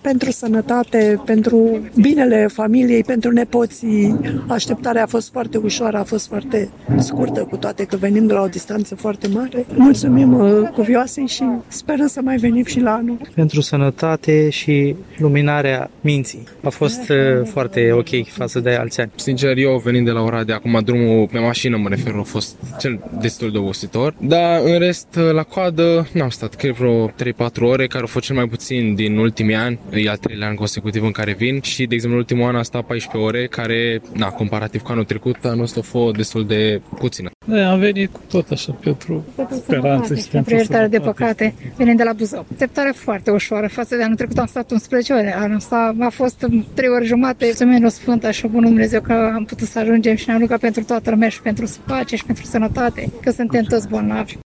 pentru sănătate, pentru binele familiei, pentru nepoții. Așteptarea a fost foarte ușoară, a fost foarte scurtă, cu toate că venim de la o distanță foarte mare. Mulțumim cuvioasei și sperăm să mai venim și la anul. Pentru sănătate și luminarea minții. A fost foarte ok față de alți ani. Sincer, eu venind de la Oradea, acum drumul pe mașină, mă refer, a fost cel destul de obositor, dar în rest, la coadă, n-am stat, cred vreo 3-4 ore, care au fost cel mai puțin din ultimii ani, e al 3-lea an consecutiv în care vin și, de exemplu, ultimul an a stat 14 ore, care, comparativ cu anul trecut, anul ăsta a fost destul de puțină. Am venit cu tot așa pentru speranță și pentru iertare de păcate, venind de la Buzău. Așteptare foarte ușoară, față de anul trecut am stat 11 ore, anul ăsta a fost 3 ore jumate. Mulțumim Sfânta și bunul Dumnezeu că am putut să ajungem și ne-am rugat pentru toată lumea și pentru pace și pentru sănătate, că suntem toți bolnavi.